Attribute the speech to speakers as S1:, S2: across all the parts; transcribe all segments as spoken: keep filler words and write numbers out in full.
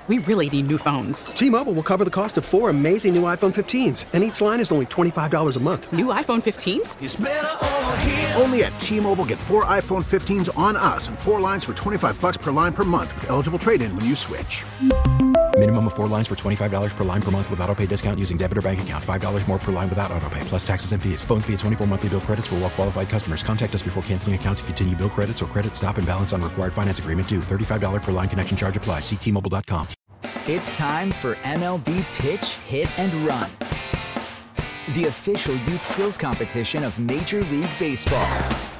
S1: We really need new phones.
S2: T-Mobile will cover the cost of four amazing new iPhone fifteens, and each line is only twenty-five dollars a month.
S1: New iPhone fifteens?
S3: It's better over here.
S4: Only at T-Mobile, get four iPhone fifteens on us and four lines for twenty-five dollars per line per month with eligible trade-in when you switch.
S5: Minimum of four lines for twenty-five dollars per line per month with autopay discount using debit or bank account. five dollars more per line without autopay, plus taxes and fees. Phone fee at twenty-four monthly bill credits for well-qualified customers. Contact us before canceling account to continue bill credits or credit stop and balance on required finance agreement due. thirty-five dollars per line connection charge applies. See T Mobile dot com.
S6: It's time for M L B Pitch, Hit, and Run, the official youth skills competition of Major League Baseball.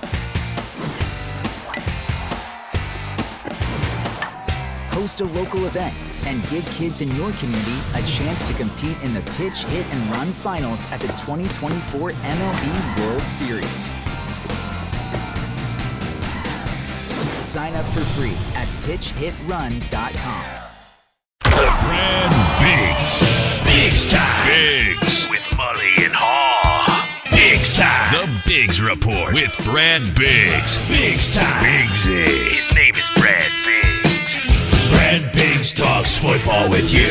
S6: Host a local event and give kids in your community a chance to compete in the Pitch, Hit, and Run finals at the twenty twenty-four M L B World Series. Sign up for free at pitch hit run dot com.
S7: Brad Biggs. Biggs time. Biggs. With Mully and Haw. Biggs time. The Biggs Report with Brad Biggs. Biggs time. Biggsy. His name is Brad Biggs. Brad Biggs talks football with you.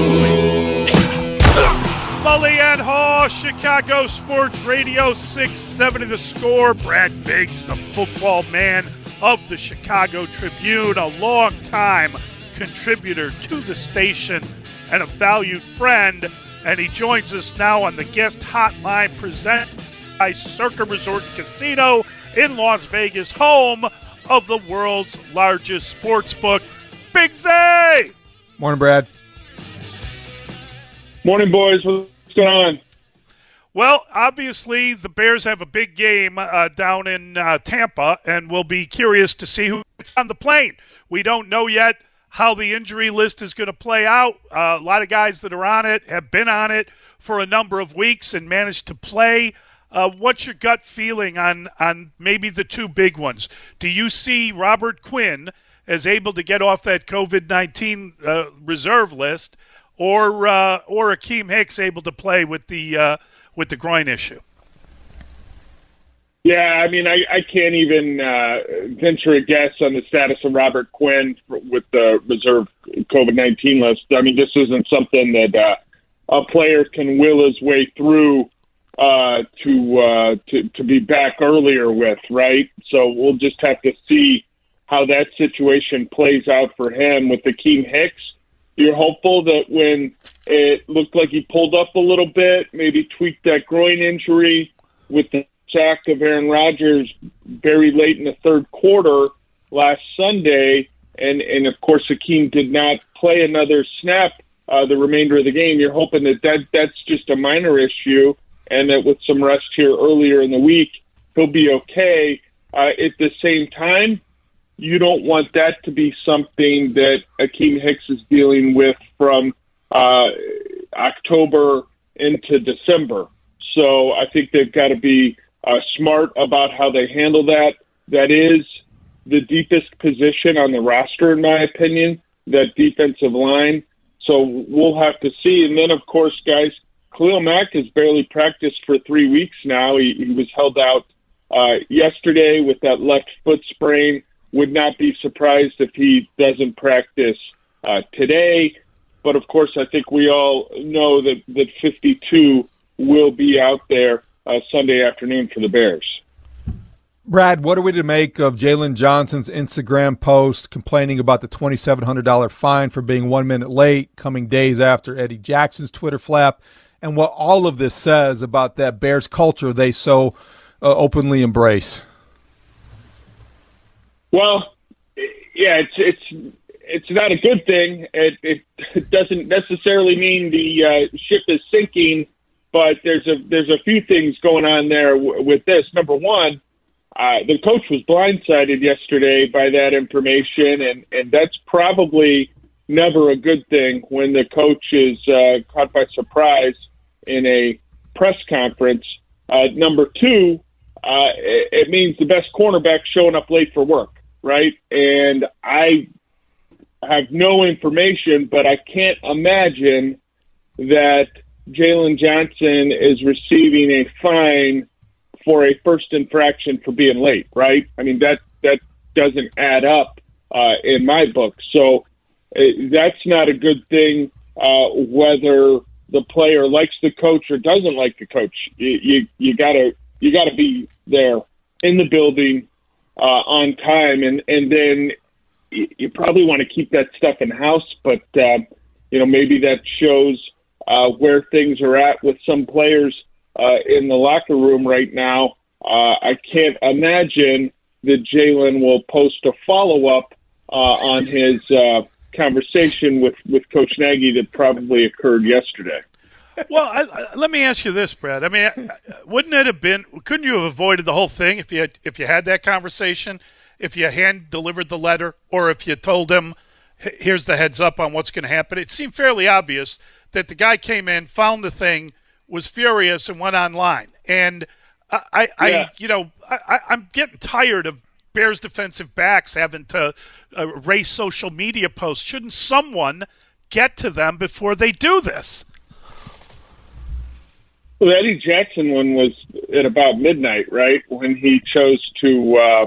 S8: Mully and Haw, Chicago Sports Radio, six seventy The Score. Brad Biggs, the football man of the Chicago Tribune, a long-time contributor to the station and a valued friend, and he joins us now on the guest hotline presented by Circa Resort and Casino in Las Vegas, home of the world's largest sports book. Biggsy!
S9: Morning, Brad.
S10: Morning, boys. What's going on?
S8: Well, obviously, the Bears have a big game uh, down in uh, Tampa, and we'll be curious to see who gets on the plane. We don't know yet how the injury list is going to play out. Uh, a lot of guys that are on it have been on it for a number of weeks and managed to play. Uh, what's your gut feeling on, on maybe the two big ones? Do you see Robert Quinn as able to get off that covid nineteen uh, reserve list, or uh, or Akeem Hicks able to play with the uh, with the groin issue?
S10: Yeah, I mean, I, I can't even uh, venture a guess on the status of Robert Quinn with the reserve covid nineteen list. I mean, this isn't something that uh, a player can will his way through uh, to, uh, to to be back earlier with, right? So we'll just have to see how that situation plays out for him. With Akeem Hicks, you're hopeful that when it looked like he pulled up a little bit, maybe tweaked that groin injury with the sack of Aaron Rodgers very late in the third quarter last Sunday, and, and of course Akeem did not play another snap uh, the remainder of the game. You're hoping that, that that's just a minor issue and that with some rest here earlier in the week, he'll be okay. Uh, at the same time, you don't want that to be something that Akeem Hicks is dealing with from uh, October into December. So I think they've got to be Uh, smart about how they handle that. That is the deepest position on the roster, in my opinion, that defensive line. So we'll have to see. And then, of course, guys, Khalil Mack has barely practiced for three weeks now. He, he was held out uh, yesterday with that left foot sprain. Would not be surprised if he doesn't practice uh, today. But, of course, I think we all know that, that fifty-two will be out there Uh, Sunday afternoon for the Bears.
S9: Brad, what are we to make of Jalen Johnson's Instagram post complaining about the twenty-seven hundred dollars fine for being one minute late, coming days after Eddie Jackson's Twitter flap, and what all of this says about that Bears culture they so uh, openly embrace?
S10: Well, yeah, it's it's it's not a good thing. It, it, it doesn't necessarily mean the uh, ship is sinking. But there's a there's a few things going on there w- with this. Number one, uh, the coach was blindsided yesterday by that information, and, and that's probably never a good thing when the coach is uh, caught by surprise in a press conference. Uh, number two, uh, it, it means the best cornerback showing up late for work, right? And I have no information, but I can't imagine that Jalen Johnson is receiving a fine for a first infraction for being late, right? I mean, that that doesn't add up uh, in my book. So that's not a good thing, uh, whether the player likes the coach or doesn't like the coach. You you, you gotta you gotta be there in the building uh, on time, and and then you, you probably want to keep that stuff in house. But uh, you know, maybe that shows uh, where things are at with some players uh, in the locker room right now. Uh, I can't imagine that Jalen will post a follow up uh, on his. Uh, conversation with, with Coach Nagy that probably occurred yesterday.
S8: Well, I, I, let me ask you this, Brad. I mean, wouldn't it have been? Couldn't you have avoided the whole thing if you had, if you had that conversation, if you hand delivered the letter, or if you told him, "Here's the heads up on what's going to happen"? It seemed fairly obvious that the guy came in, found the thing, was furious, and went online. And I, I, yeah. I you know, I, I'm getting tired of Bears defensive backs having to uh, erase social media posts. Shouldn't someone get to them before they do this?
S10: Well, the Eddie Jackson one was at about midnight, right, when he chose to uh,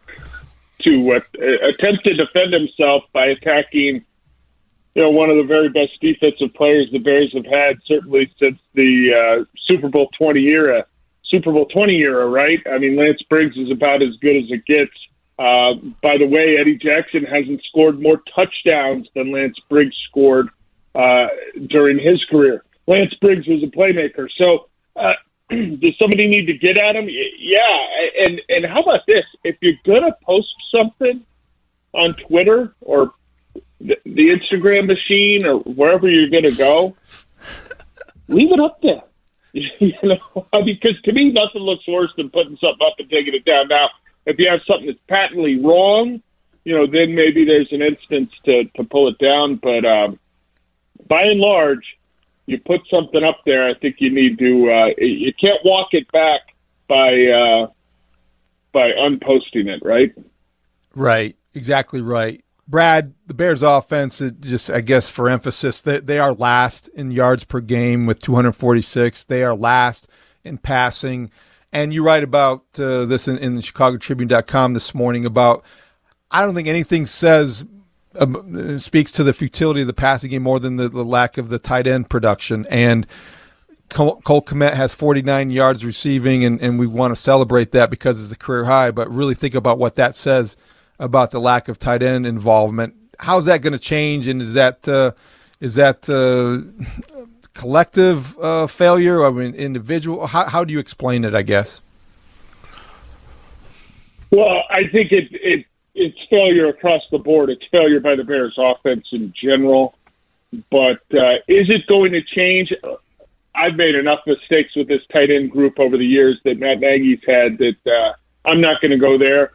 S10: to uh, attempt to defend himself by attacking, you know, one of the very best defensive players the Bears have had, certainly since the uh, Super Bowl twenty era. Super Bowl twenty era, right? I mean, Lance Briggs is about as good as it gets. Uh, by the way, Eddie Jackson hasn't scored more touchdowns than Lance Briggs scored uh, during his career. Lance Briggs was a playmaker. So uh, does somebody need to get at him? Yeah. And, and how about this? If you're going to post something on Twitter or the, the Instagram machine or wherever you're going to go, leave it up there. You know, because to me, nothing looks worse than putting something up and taking it down. Now, if you have something that's patently wrong, you know, then maybe there's an instance to, to pull it down. But um, by and large, you put something up there, I think you need to. Uh, you can't walk it back by uh, by unposting it, right?
S9: Right, exactly right. Brad, the Bears offense, just I guess for emphasis, they, they are last in yards per game with two hundred forty-six. They are last in passing. And you write about uh, this in, in the Chicago Tribune dot com this morning about, I don't think anything says, uh, speaks to the futility of the passing game more than the, the lack of the tight end production. And Cole, Cole Kmet has forty-nine yards receiving, and, and we want to celebrate that because it's a career high, but really think about what that says about the lack of tight end involvement. How's that going to change, and is that uh, is that uh, collective uh, failure? I mean, individual. How, how do you explain it? I guess.
S10: Well, I think it, it it's failure across the board. It's failure by the Bears offense in general. But uh, is it going to change? I've made enough mistakes with this tight end group over the years that Matt Nagy's had that uh, I'm not going to go there.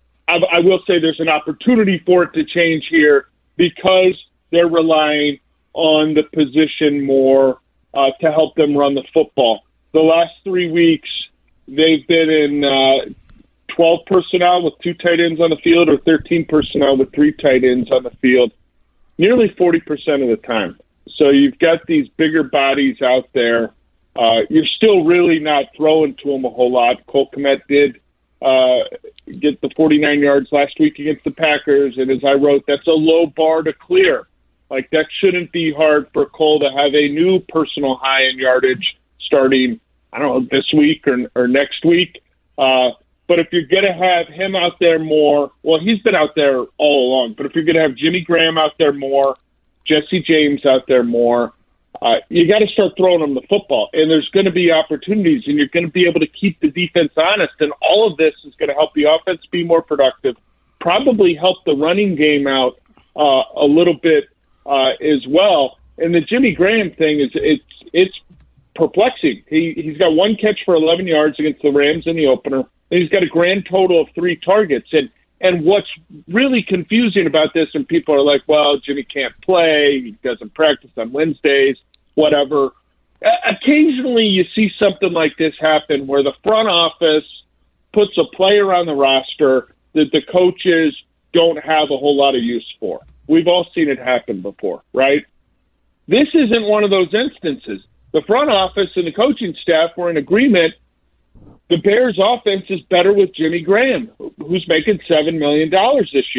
S10: I will say there's an opportunity for it to change here because they're relying on the position more uh, to help them run the football. The last three weeks, they've been in uh, twelve personnel with two tight ends on the field or thirteen personnel with three tight ends on the field nearly forty percent of the time. So you've got these bigger bodies out there. Uh, you're still really not throwing to them a whole lot. Cole Kmet did Uh, get the forty-nine yards last week against the Packers, and as I wrote, that's a low bar to clear. Like, that shouldn't be hard for Cole to have a new personal high in yardage starting, I don't know, this week or, or next week. Uh, but if you're going to have him out there more, well, he's been out there all along, but if you're going to have Jimmy Graham out there more, Jesse James out there more, Uh, you got to start throwing them the football, and there's going to be opportunities, and you're going to be able to keep the defense honest, and all of this is going to help the offense be more productive, probably help the running game out uh, a little bit uh, as well. And the Jimmy Graham thing is it's it's perplexing. He he's got one catch for eleven yards against the Rams in the opener, and he's got a grand total of three targets. And and what's really confusing about this, and people are like, well, Jimmy can't play, he doesn't practice on Wednesdays, whatever. Occasionally you see something like this happen where the front office puts a player on the roster that the coaches don't have a whole lot of use for. We've all seen it happen before, right? This isn't one of those instances. The front office and the coaching staff were in agreement the Bears' offense is better with Jimmy Graham, who's making seven million dollars this year.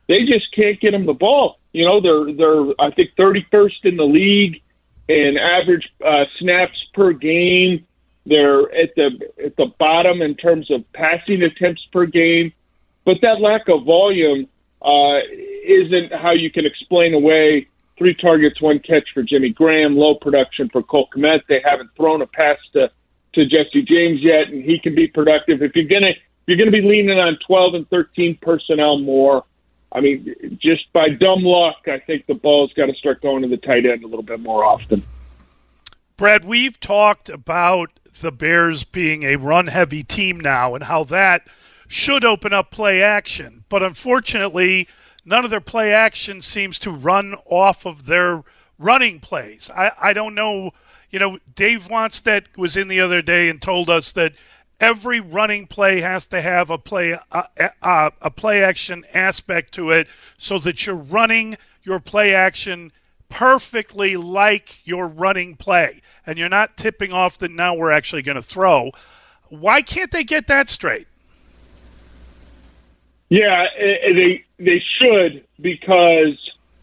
S10: they just can't get them the ball. You know, they're they're I think thirty-first in the league in average uh, snaps per game. They're at the at the bottom in terms of passing attempts per game. But that lack of volume uh, isn't how you can explain away three targets, one catch for Jimmy Graham, low production for Cole Kmet. They haven't thrown a pass to, to Jesse James yet, and he can be productive. If you're gonna if you're gonna be leaning on twelve and thirteen personnel more, I mean, just by dumb luck, I think the ball's got to start going to the tight end a little bit more often.
S8: Brad, we've talked about the Bears being a run-heavy team now and how that should open up play action. But unfortunately, none of their play action seems to run off of their running plays. I, I don't know. You know, Dave Wannstedt was in the other day and told us that every running play has to have a play uh, uh, a play action aspect to it so that you're running your play action perfectly like your running play, and you're not tipping off that now we're actually going to throw. Why can't they get that straight?
S10: Yeah, they they should, because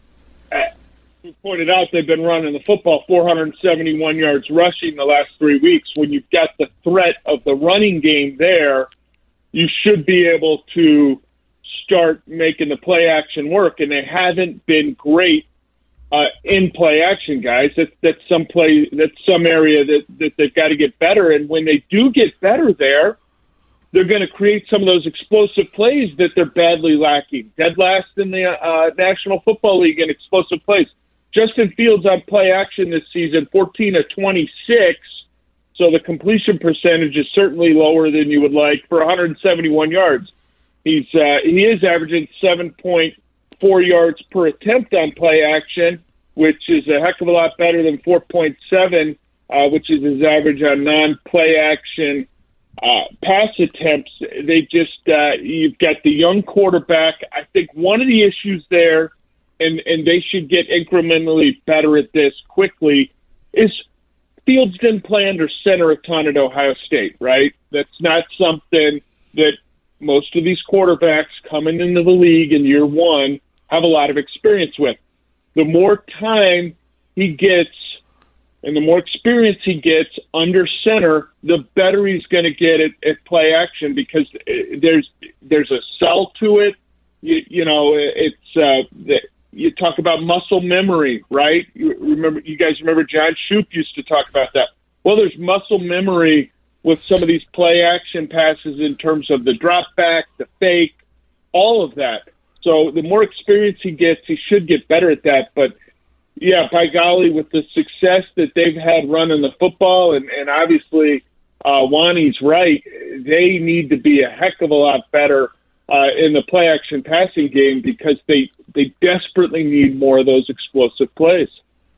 S10: as you pointed out, they've been running the football four hundred seventy-one yards rushing the last three weeks. When you've got the threat of the running game there, you should be able to start making the play action work, and they haven't been great Uh, in play action, guys. That's that's some play. That's some area that, that they've got to get better. And when they do get better there, they're going to create some of those explosive plays that they're badly lacking. Dead last in the uh, National Football League in explosive plays. Justin Fields on play action this season, fourteen of twenty-six. So the completion percentage is certainly lower than you would like for one hundred seventy-one yards. He's uh, he is averaging seven point four yards per attempt on play action, which is a heck of a lot better than four point seven, uh, which is his average on non-play action uh, pass attempts. They just, uh, you've got the young quarterback. I think one of the issues there, and, and they should get incrementally better at this quickly, is Fields didn't play under center a ton at Ohio State, right? That's not something that most of these quarterbacks coming into the league in year one have a lot of experience with. The more time he gets and the more experience he gets under center, the better he's going to get at, at play action, because there's there's a sell to it. You, you know, it's uh, you talk about muscle memory, right? You remember, you guys remember John Shoup used to talk about that. Well, there's muscle memory with some of these play action passes in terms of the drop back, the fake, all of that. So the more experience he gets, he should get better at that. But, yeah, by golly, with the success that they've had running the football, and, and obviously uh, Wani's right, they need to be a heck of a lot better uh, in the play action passing game, because they, they desperately need more of those explosive plays.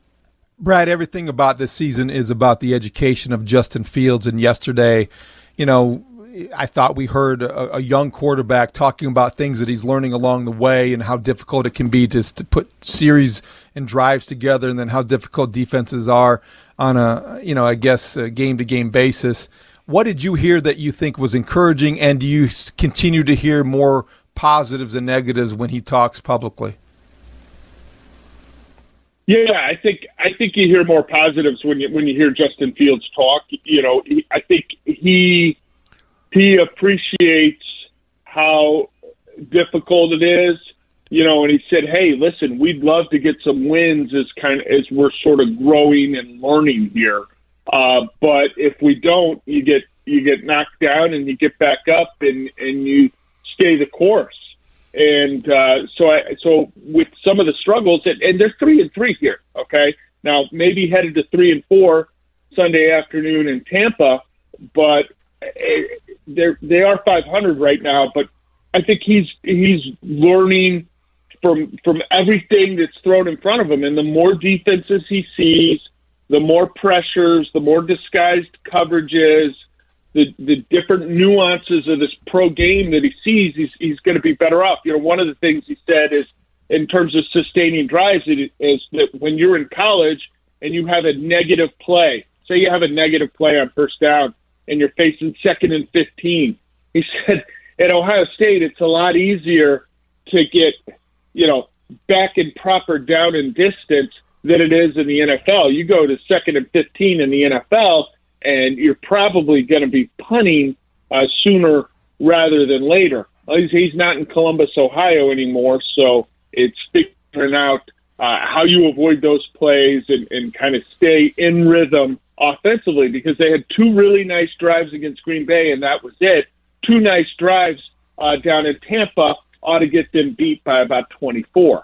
S9: Brad, everything about this season is about the education of Justin Fields. And yesterday, you know, I thought we heard a, a young quarterback talking about things that he's learning along the way and how difficult it can be just to put series and drives together, and then how difficult defenses are on a, you know, I guess a game-to-game basis. What did you hear that you think was encouraging, and do you continue to hear more positives and negatives when he talks publicly?
S10: Yeah, I think I think you hear more positives when you when you hear Justin Fields talk. You know, he, I think he he appreciates how difficult it is. You know, and he said, "Hey, listen, we'd love to get some wins as kind of as we're sort of growing and learning here. Uh, but if we don't, you get you get knocked down and you get back up and and you stay the course." And uh, so, I, so with some of the struggles, and, and they're three and three here. Okay, now maybe headed to three and four Sunday afternoon in Tampa, but they're they are five hundred right now. But I think he's he's learning from from everything that's thrown in front of him, and the more defenses he sees, the more pressures, the more disguised coverages, the the different nuances of this pro game that he sees, he's, he's going to be better off. You know, one of the things he said is, in terms of sustaining drives, it is that when you're in college and you have a negative play, say you have a negative play on first down and you're facing second and fifteen, he said at Ohio State it's a lot easier to get you know, back in proper down and distance than it is in the N F L. You go to second and fifteen in the N F L, and you're probably going to be punting uh, sooner rather than later. He's, he's not in Columbus, Ohio anymore, so it's figuring out uh, how you avoid those plays and, and kind of stay in rhythm offensively, because they had two really nice drives against Green Bay, and that was it. Two nice drives uh, down in Tampa ought to get them beat by about twenty-four.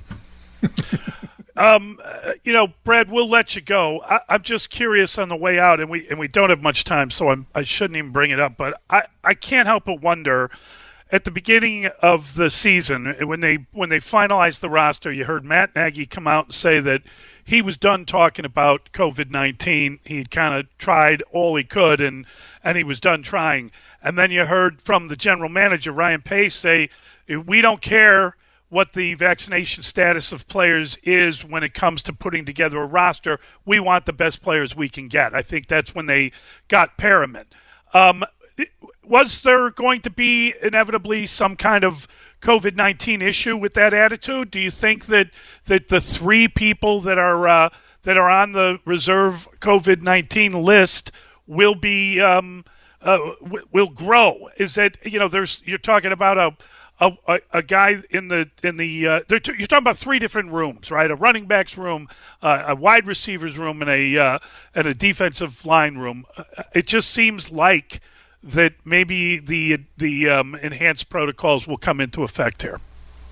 S8: um, you know, Brad, we'll let you go. I, I'm just curious on the way out, and we and we don't have much time, so I'm, I shouldn't even bring it up. But I, I can't help but wonder, at the beginning of the season, when they when they finalized the roster, you heard Matt Nagy come out and say that he was done talking about COVID nineteen. He'd kind of tried all he could, and, and he was done trying. And then you heard from the general manager, Ryan Pace, say, we don't care what the vaccination status of players is when it comes to putting together a roster. We want the best players we can get. I think that's when they got Perriman. Um, was there going to be inevitably some kind of COVID nineteen issue with that attitude? Do you think that that the three people that are uh, that are on the reserve COVID nineteen list will be um, uh, w- will grow? Is that, you know, there's you're talking about a a, a guy in the in the uh, t- you're talking about three different rooms, right? A running backs room, uh, a wide receivers room, and a uh, and a defensive line room. Uh, it just seems like that maybe the the um, enhanced protocols will come into effect here.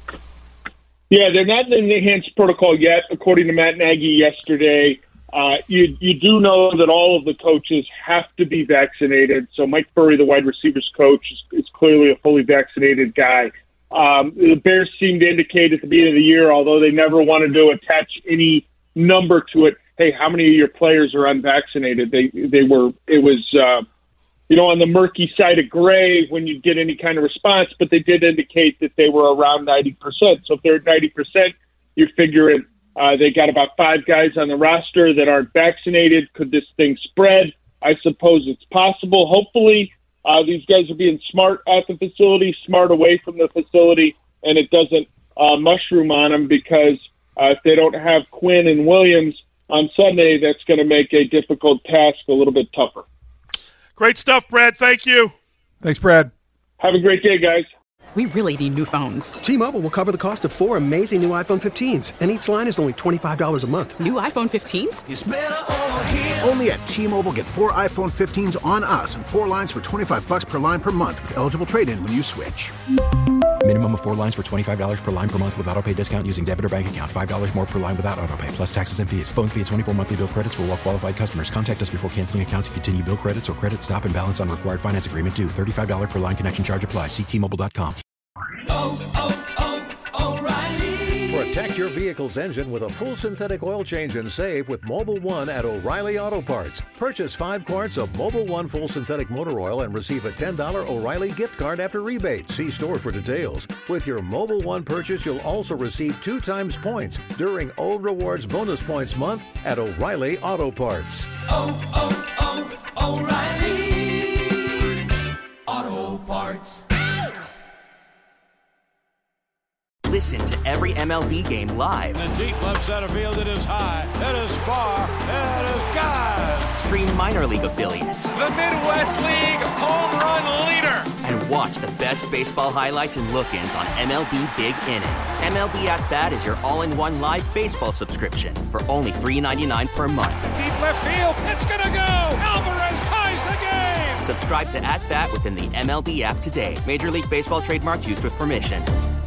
S10: Yeah, they're not in the enhanced protocol yet, according to Matt Nagy yesterday. Uh, you you do know that all of the coaches have to be vaccinated. So Mike Furry, the wide receivers coach, is, is clearly a fully vaccinated guy. Um, the Bears seemed to indicate at the beginning of the year, although they never wanted to attach any number to it, hey, how many of your players are unvaccinated? They they were it was. Uh, you know, on the murky side of gray when you get any kind of response, but they did indicate that they were around ninety percent. So if they're at ninety percent, you're figuring uh, they got about five guys on the roster that aren't vaccinated. Could this thing spread? I suppose it's possible. Hopefully, uh, these guys are being smart at the facility, smart away from the facility, and it doesn't uh, mushroom on them, because uh, if they don't have Quinn and Williams on Sunday, that's going to make a difficult task a little bit tougher.
S8: Great stuff, Brad. Thank you.
S9: Thanks, Brad.
S10: Have a great day, guys.
S1: We really need new phones.
S2: T-Mobile will cover the cost of four amazing new iPhone fifteens, and each line is only twenty-five dollars a month.
S1: New iPhone fifteens?
S7: It's better over here.
S4: Only at T-Mobile, get four iPhone fifteens on us and four lines for twenty-five bucks per line per month with eligible trade-in when you switch.
S5: Minimum of four lines for twenty-five dollars per line per month with autopay discount using debit or bank account. five dollars more per line without autopay, plus taxes and fees. Phone fee at twenty-four monthly bill credits for well-qualified customers. Contact us before canceling account to continue bill credits or credit stop and balance on required finance agreement due. thirty-five dollars per line connection charge applies. See T Mobile dot com.
S7: Oh, oh, oh, O'Reilly.
S3: Protect your vehicle's engine with a full synthetic oil change and save with Mobil one at O'Reilly Auto Parts. Purchase five quarts of Mobil one full synthetic motor oil and receive a ten dollars O'Reilly gift card after rebate. See store for details. With your Mobil one purchase, you'll also receive two times points during O Rewards Bonus Points Month at O'Reilly Auto Parts.
S7: Oh, oh, oh, O'Reilly Auto Parts.
S11: Listen to every M L B game live.
S12: In the deep left center field, it is high, it is far, it is gone.
S11: Stream minor league affiliates.
S13: The Midwest League home run leader.
S11: And watch the best baseball highlights and look-ins on M L B Big Inning. M L B At Bat is your all-in-one live baseball subscription for only three dollars and ninety-nine cents per month.
S13: Deep left field, it's gonna go. Alvarez ties the game.
S11: Subscribe to At Bat within the M L B app today. Major League Baseball trademarks used with permission.